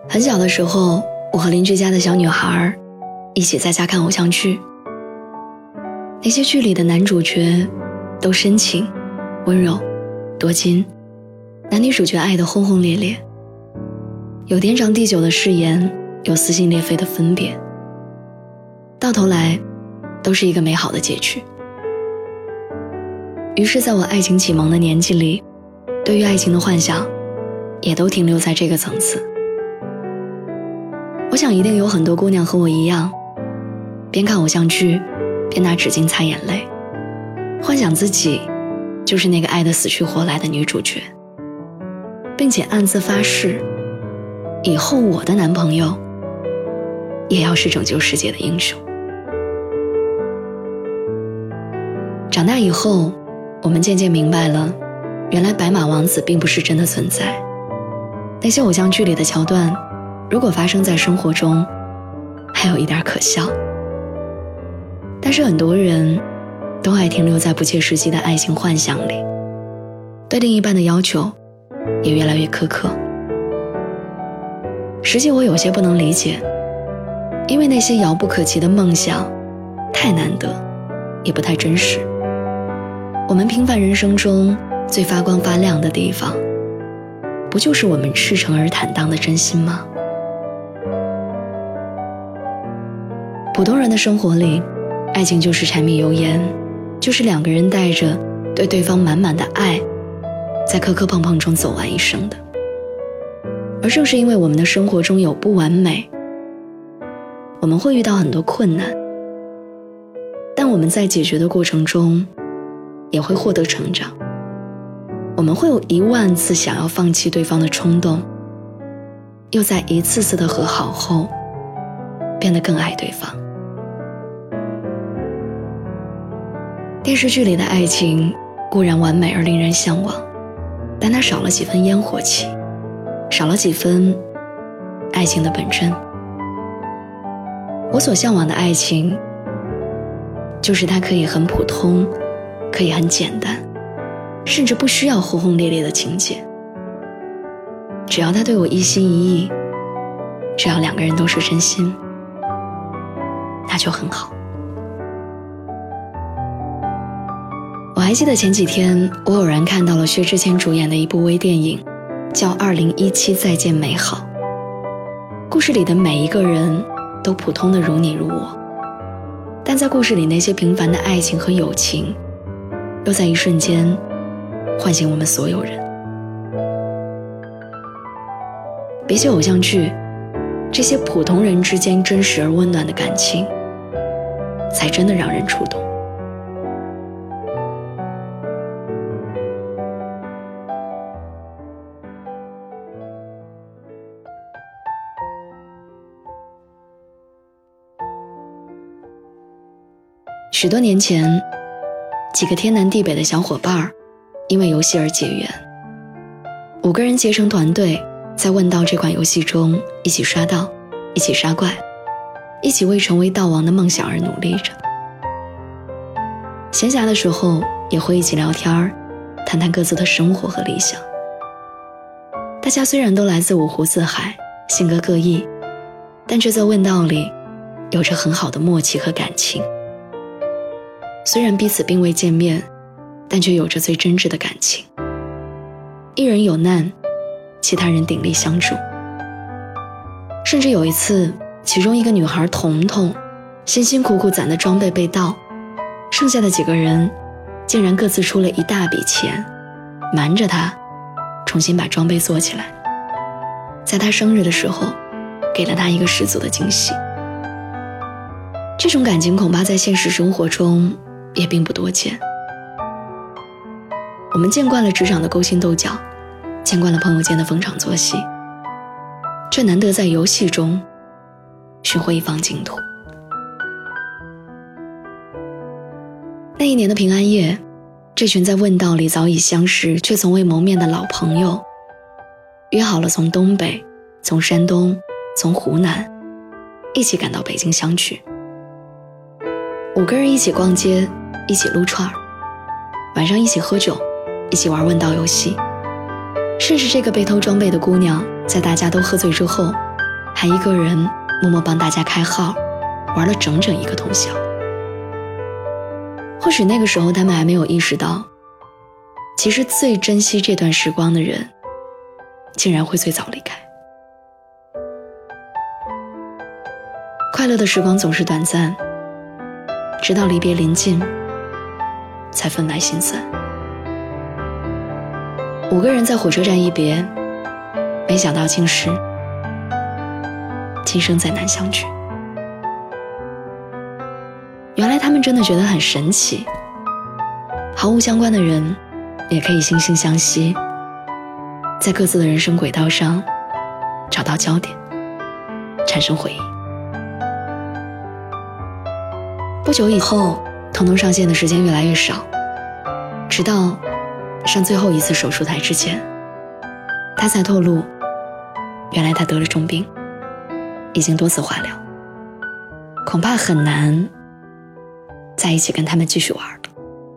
很小的时候，我和邻居家的小女孩一起在家看偶像剧。那些剧里的男主角都深情、温柔、多金，男女主角爱得轰轰烈烈，有天长地久的誓言，有撕心裂肺的分别，到头来都是一个美好的结局。于是在我爱情启蒙的年纪里，对于爱情的幻想也都停留在这个层次。我想一定有很多姑娘和我一样，边看偶像剧边拿纸巾擦眼泪，幻想自己就是那个爱得死去活来的女主角，并且暗自发誓，以后我的男朋友也要是拯救世界的英雄。长大以后，我们渐渐明白了，原来白马王子并不是真的存在。那些偶像剧里的桥段，如果发生在生活中，还有一点可笑。但是很多人都还停留在不切实际的爱情幻想里，对另一半的要求也越来越苛刻。实际我有些不能理解，因为那些遥不可及的梦想太难得，也不太真实。我们平凡人生中最发光发亮的地方，不就是我们赤诚而坦荡的真心吗？普通人的生活里，爱情就是柴米油盐，就是两个人带着对对方满满的爱，在磕磕碰碰中走完一生的。而正是因为我们的生活中有不完美，我们会遇到很多困难，但我们在解决的过程中也会获得成长。我们会有10000次想要放弃对方的冲动，又在一次次的和好后变得更爱对方。电视剧里的爱情固然完美而令人向往，但它少了几分烟火气，少了几分爱情的本真。我所向往的爱情，就是它可以很普通，可以很简单，甚至不需要轰轰烈烈的情节。只要他对我一心一意，只要两个人都是真心，那就很好。我还记得前几天我偶然看到了薛之谦主演的一部微电影，叫《2017再见美好》。故事里的每一个人都普通的如你如我，但在故事里那些平凡的爱情和友情，又在一瞬间唤醒我们所有人。比起偶像剧，这些普通人之间真实而温暖的感情，才真的让人触动。许多年前，几个天南地北的小伙伴因为游戏而结缘，5个人结成团队，在问道这款游戏中一起刷道，一起杀怪，一起为成为道王的梦想而努力着。闲暇的时候也会一起聊天，谈谈各自的生活和理想。大家虽然都来自五湖四海，性格各异，但却在问道里有着很好的默契和感情。虽然彼此并未见面，但却有着最真挚的感情。一人有难，其他人鼎力相助。甚至有一次，其中一个女孩彤彤辛辛苦苦攒的装备被盗，剩下的几个人竟然各自出了一大笔钱，瞒着她重新把装备做起来，在她生日的时候给了她一个十足的惊喜。这种感情恐怕在现实生活中也并不多见。我们见惯了职场的勾心斗角，见惯了朋友间的逢场作戏，却难得在游戏中寻获一方净土。那一年的平安夜，这群在问道里早已相识却从未谋面的老朋友，约好了从东北、从山东、从湖南一起赶到北京相聚。5个人一起逛街，一起撸串，晚上一起喝酒，一起玩问道游戏。甚至这个被偷装备的姑娘，在大家都喝醉之后， 还一个人默默帮大家开号，玩了整整1个通宵。或许那个时候他们还没有意识到，其实最珍惜这段时光的人，竟然会最早离开。快乐的时光总是短暂，直到离别临近，才分外心酸。5个人在火车站一别，没想到竟是今生再难相聚。原来他们真的觉得很神奇，毫无相关的人也可以惺惺相惜，在各自的人生轨道上找到焦点，产生回忆。不久以后，彤彤上线的时间越来越少，直到上最后一次手术台之前，他才透露，原来他得了重病，已经多次化疗，恐怕很难在一起跟他们继续玩了。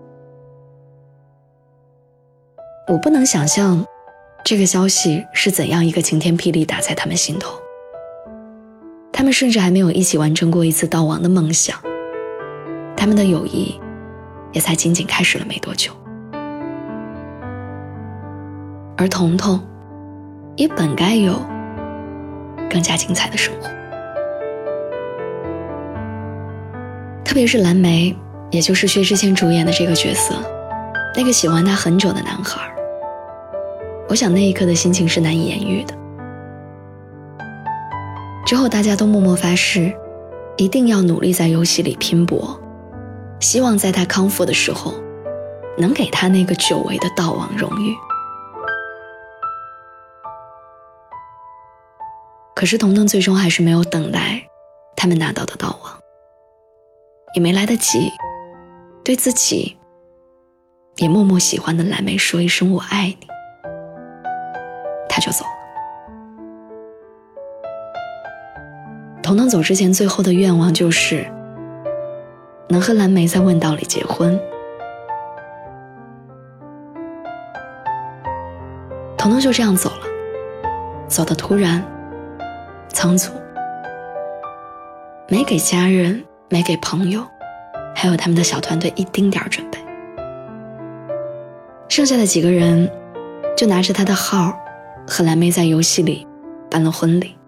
我不能想象这个消息是怎样一个晴天霹雳打在他们心头，他们甚至还没有一起完成过一次悼亡的梦想，他们的友谊也才仅仅开始了没多久。而彤彤也本该有更加精彩的生活。特别是蓝莓，也就是薛之谦主演的这个角色，那个喜欢他很久的男孩，我想那一刻的心情是难以言喻的。之后大家都默默发誓，一定要努力在游戏里拼搏，希望在他康复的时候能给他那个久违的悼亡荣誉。可是彤彤最终还是没有等来他们拿到的悼亡，也没来得及对自己也默默喜欢的蓝莓说一声我爱你，他就走了。彤彤走之前最后的愿望就是能和蓝莓在问道里结婚。彤彤就这样走了，走得突然仓促，没给家人，没给朋友，还有他们的小团队一丁点准备。剩下的几个人就拿着他的号和蓝莓在游戏里办了婚礼。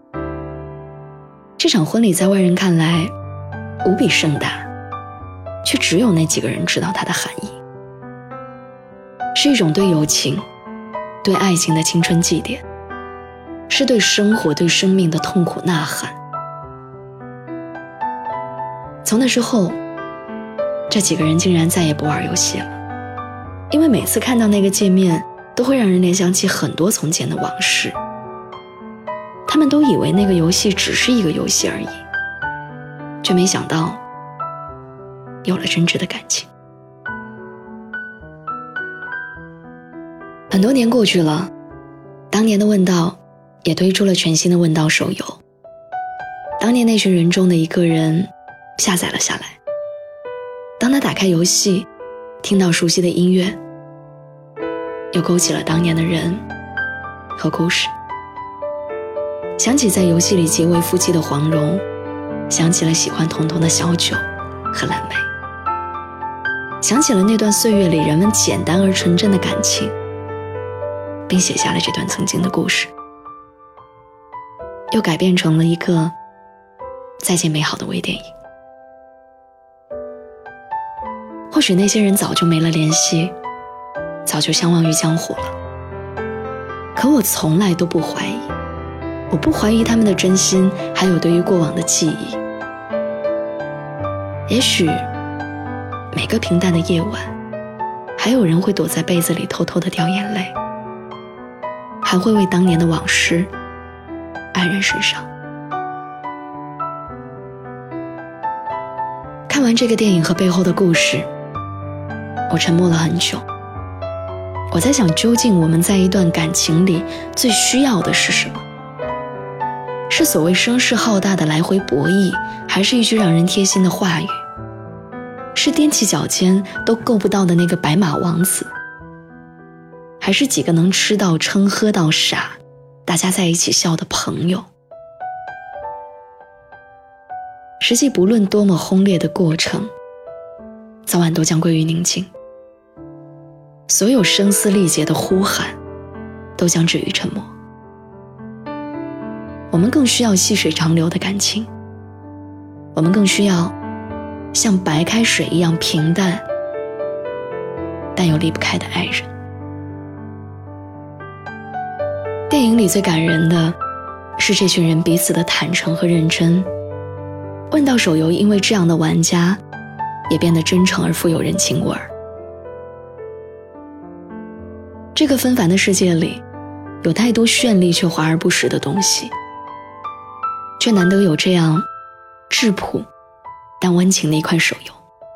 这场婚礼在外人看来无比盛大，却只有那几个人知道它的含义，是一种对友情、对爱情的青春祭奠，是对生活、对生命的痛苦呐喊。从那之后，这几个人竟然再也不玩游戏了，因为每次看到那个界面都会让人联想起很多从前的往事。他们都以为那个游戏只是一个游戏而已，却没想到有了真挚的感情。很多年过去了，当年的问道也推出了全新的问道手游。当年那群人中的一个人下载了下来，当他打开游戏，听到熟悉的音乐，又勾起了当年的人和故事。想起在游戏里结为夫妻的黄蓉，想起了喜欢彤彤的小九和蓝莓，想起了那段岁月里人们简单而纯真的感情，并写下了这段曾经的故事，又改编成了一个再见美好的微电影。或许那些人早就没了联系，早就相忘于江湖了，可我从来都不怀疑，我不怀疑他们的真心，还有对于过往的记忆。也许每个平淡的夜晚，还有人会躲在被子里偷偷地掉眼泪，还会为当年的往事黯然神伤。看完这个电影和背后的故事，我沉默了很久。我在想，究竟我们在一段感情里最需要的是什么？是所谓声势浩大的来回博弈，还是一句让人贴心的话语？是踮起脚尖都够不到的那个白马王子，还是几个能吃到撑喝到傻，大家在一起笑的朋友？ 实际不论多么轰烈的过程，早晚都将归于宁静。所有声嘶力竭的呼喊都将止于沉默。我们更需要细水长流的感情，我们更需要像白开水一样平淡但又离不开的爱人。电影里最感人的是这群人彼此的坦诚和认真。问道手游因为这样的玩家也变得真诚而富有人情味儿。这个纷繁的世界里，有太多绚丽却华而不实的东西，却难得有这样质朴但温情的一款手游。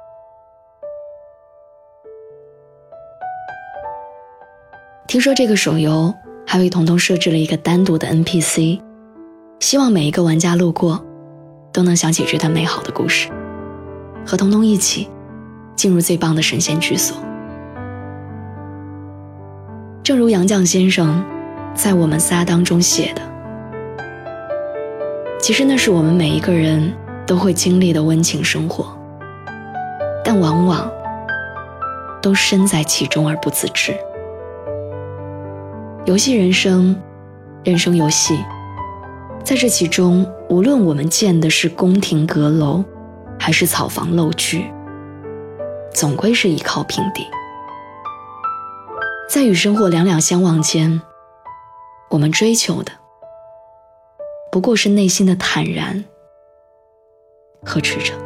听说这个手游还为彤彤设置了一个单独的 NPC， 希望每一个玩家路过都能想起这段美好的故事，和彤彤一起进入最棒的神仙居所。正如杨绛先生在《我们仨》当中写的，其实那是我们每一个人都会经历的温情生活，但往往都身在其中而不自知。游戏人生，人生游戏，在这其中，无论我们建的是宫廷阁楼还是草房陋居，总归是依靠平地。在与生活两两相望间，我们追求的不过是内心的坦然和驰骋。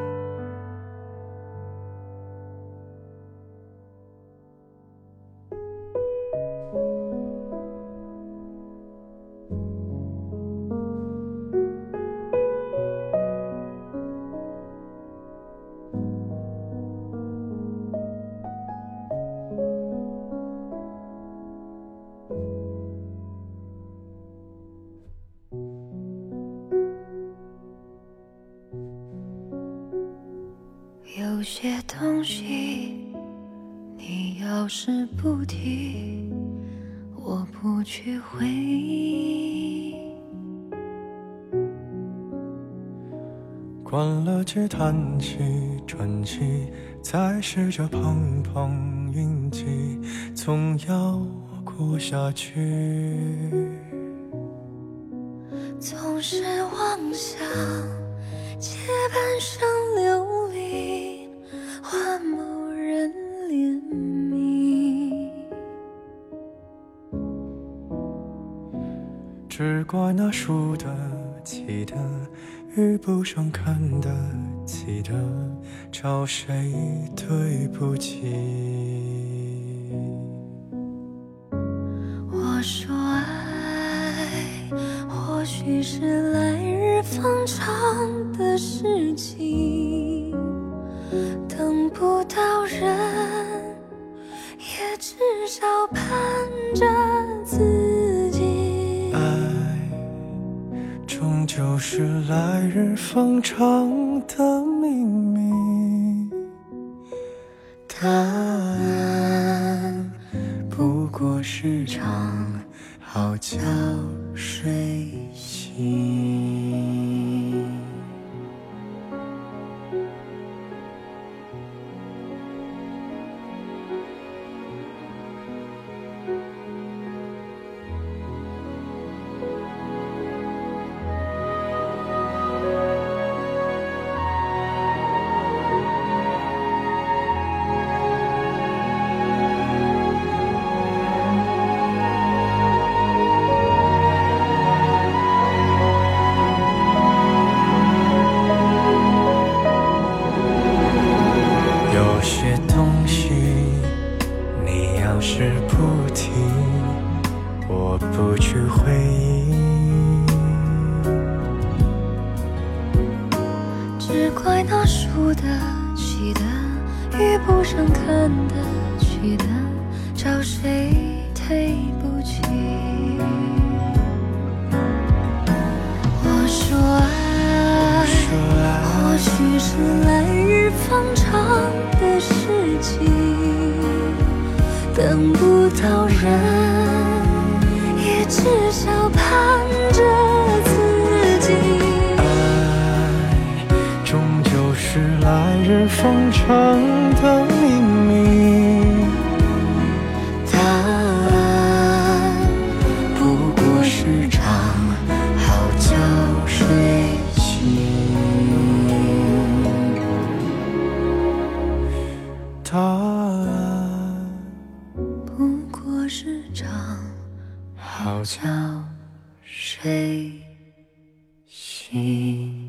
有些东西你要是不提，我不去回忆。 关了机叹气转机，再试着碰碰运气，总要过下去。 总是妄想借半生流离换某人怜悯， 只怪那输得起的遇不上看得起的，找谁对不起？ 我说爱或许是来日方长的事情，等不到人也至少盼着自己。 爱终究是来日方长的秘密，答案不过是场好觉睡醒。有些东西你要是不提，我不去回忆。 只怪那输得起的遇不上看得起的，找谁对不起？我说爱或许是来日方长的事情，等不到人也至少盼着自己。 爱终日封城的秘密。 答案不过是场好觉睡醒。 答案不过是场好觉睡醒。